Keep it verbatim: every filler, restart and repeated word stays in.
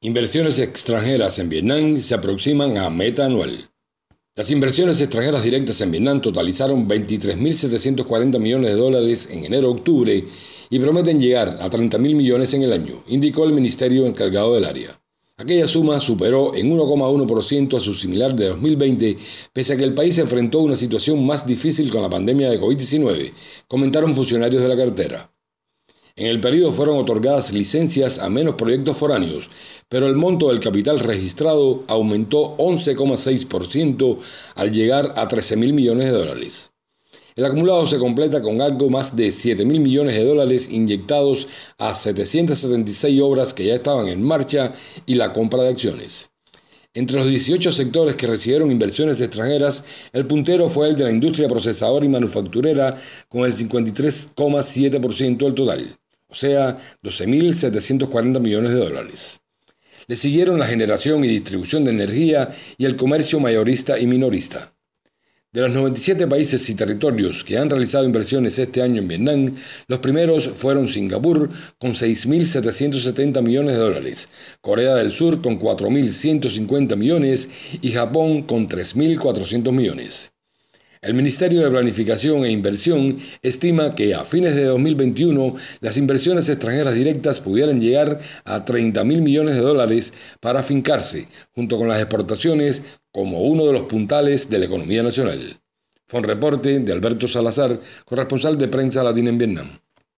Inversiones extranjeras en Vietnam se aproximan a meta anual. Las inversiones extranjeras directas en Vietnam totalizaron veintitrés mil setecientos cuarenta millones de dólares en enero-octubre y prometen llegar a treinta mil millones en el año, indicó el ministerio encargado del área. Aquella suma superó en uno coma uno por ciento a su similar de dos mil veinte, pese a que el país enfrentó una situación más difícil con la pandemia de COVID diecinueve, comentaron funcionarios de la cartera. En el periodo fueron otorgadas licencias a menos proyectos foráneos, pero el monto del capital registrado aumentó once coma seis por ciento al llegar a trece mil millones de dólares. El acumulado se completa con algo más de siete mil millones de dólares inyectados a setecientas setenta y seis obras que ya estaban en marcha y la compra de acciones. Entre los dieciocho sectores que recibieron inversiones extranjeras, el puntero fue el de la industria procesadora y manufacturera con el cincuenta y tres coma siete por ciento del total, o sea, doce mil setecientos cuarenta millones de dólares. Le siguieron la generación y distribución de energía y el comercio mayorista y minorista. De los noventa y siete países y territorios que han realizado inversiones este año en Vietnam, los primeros fueron Singapur con seis mil setecientos setenta millones de dólares, Corea del Sur con cuatro mil ciento cincuenta millones y Japón con tres mil cuatrocientos millones. El Ministerio de Planificación e Inversión estima que a fines de dos mil veintiuno las inversiones extranjeras directas pudieran llegar a treinta mil millones de dólares para afincarse, junto con las exportaciones, como uno de los puntales de la economía nacional. Fue un reporte de Alberto Salazar, corresponsal de Prensa Latina en Vietnam.